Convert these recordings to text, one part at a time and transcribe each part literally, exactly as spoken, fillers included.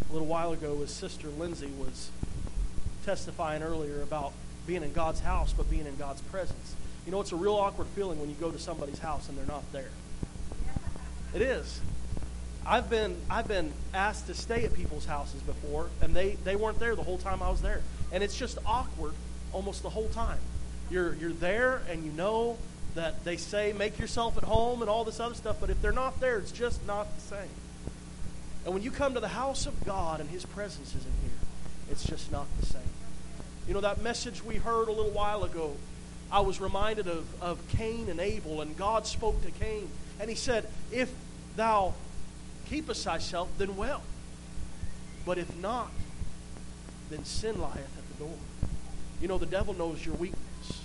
A little while ago, his sister Lindsay was testifying earlier about being in God's house, but being in God's presence. You know, it's a real awkward feeling when you go to somebody's house and they're not there. It is. I've been I've been asked to stay at people's houses before, and they, they weren't there the whole time I was there. And it's just awkward almost the whole time. You're you're there, and you know that they say make yourself at home and all this other stuff, but if they're not there, it's just not the same. And when you come to the house of God and His presence isn't here, it's just not the same. You know, that message we heard a little while ago, I was reminded of, of Cain and Abel, and God spoke to Cain, and He said, if thou keepest thyself, then well. But if not, then sin lieth at the door. You know, the devil knows your weakness,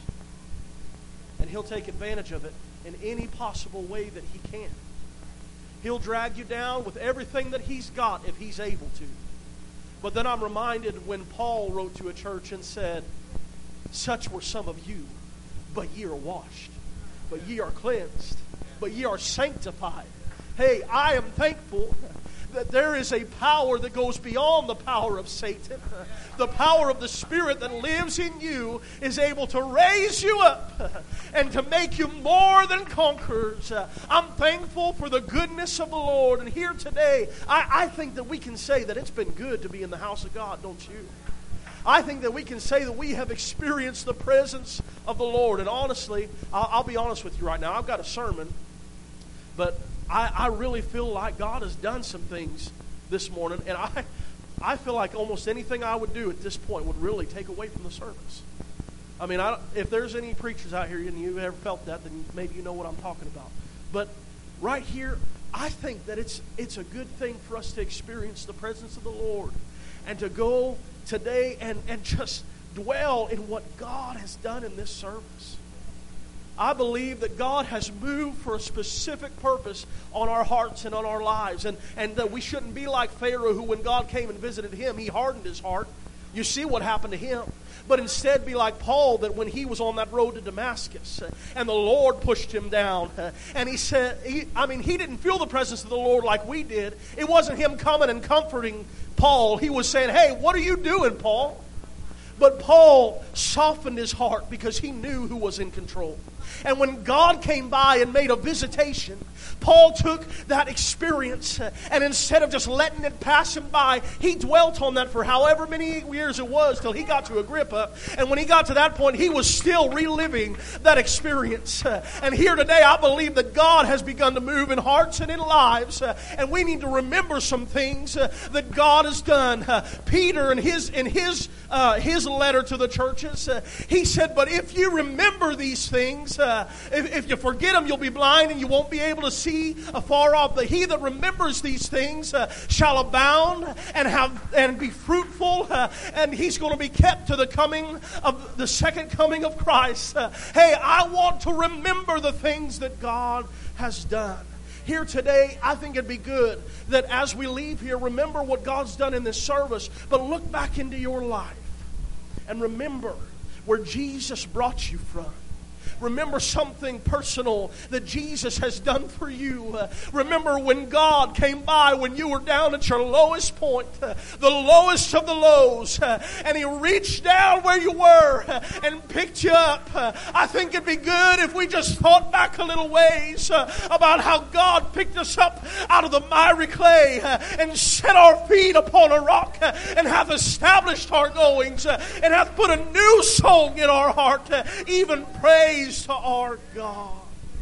and he'll take advantage of it in any possible way that he can. He'll drag you down with everything that he's got if he's able to. But then I'm reminded when Paul wrote to a church and said, such were some of you, but ye are washed, but ye are cleansed, but ye are sanctified. Hey, I am thankful that there is a power that goes beyond the power of Satan. The power of the Spirit that lives in you is able to raise you up and to make you more than conquerors. I'm thankful for the goodness of the Lord. And here today, I, I think that we can say that it's been good to be in the house of God, don't you? I think that we can say that we have experienced the presence of the Lord. And honestly, I'll, I'll be honest with you right now. I've got a sermon, but I, I really feel like God has done some things this morning, and I, I feel like almost anything I would do at this point would really take away from the service. I mean, I, if there's any preachers out here and you've ever felt that, then maybe you know what I'm talking about. But right here, I think that it's it's a good thing for us to experience the presence of the Lord and to go today and, and just dwell in what God has done in this service. I believe that God has moved for a specific purpose on our hearts and on our lives. And, and that we shouldn't be like Pharaoh, who when God came and visited him, he hardened his heart. You see what happened to him. But instead be like Paul, that when he was on that road to Damascus and the Lord pushed him down, and he said, he, I mean, he didn't feel the presence of the Lord like we did. It wasn't him coming and comforting Paul. He was saying, hey, what are you doing, Paul? But Paul softened his heart because he knew who was in control. And when God came by and made a visitation, Paul took that experience and instead of just letting it pass him by, he dwelt on that for however many years it was till he got to Agrippa. And when he got to that point, he was still reliving that experience. And here today, I believe that God has begun to move in hearts and in lives. And we need to remember some things that God has done. Peter, in his in his uh, his letter to the churches, he said, but if you remember these things, Uh, if, if you forget them, you'll be blind and you won't be able to see afar off. But he that remembers these things uh, shall abound and have and be fruitful. Uh, and he's going to be kept to the coming of the second coming of Christ. Uh, hey, I want to remember the things that God has done. Here today, I think it'd be good that as we leave here, remember what God's done in this service, but look back into your life and remember where Jesus brought you from. Remember something personal that Jesus has done for you. Uh, remember when God came by when you were down at your lowest point, uh, the lowest of the lows, uh, and He reached down where you were uh, and picked you up. Uh, I think it'd be good if we just thought back a little ways uh, about how God picked us up out of the miry clay uh, and set our feet upon a rock uh, and hath established our goings uh, and hath put a new song in our heart, uh, even praise to our God.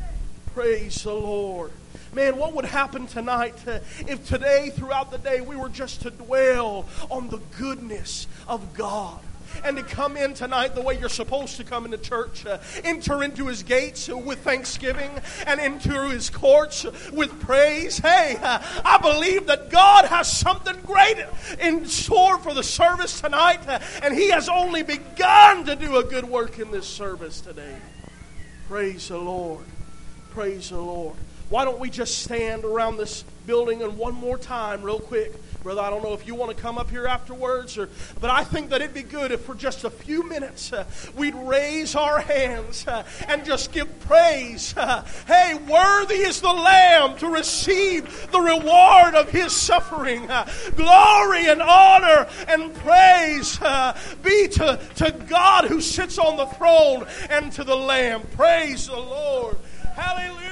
Praise the Lord. Man, what would happen tonight uh, if today, throughout the day, we were just to dwell on the goodness of God? And to come in tonight the way you're supposed to come into church. Uh, enter into His gates with thanksgiving and enter His courts with praise. Hey, uh, I believe that God has something great in store for the service tonight. Uh, and He has only begun to do a good work in this service today. Praise the Lord. Praise the Lord. Why don't we just stand around this building and one more time real quick Brother, I don't know if you want to come up here afterwards, or, but I think that it'd be good if for just a few minutes uh, we'd raise our hands uh, and just give praise. Uh, hey, worthy is the Lamb to receive the reward of His suffering. Uh, glory and honor and praise uh, be to, to God who sits on the throne and to the Lamb. Praise the Lord. Hallelujah.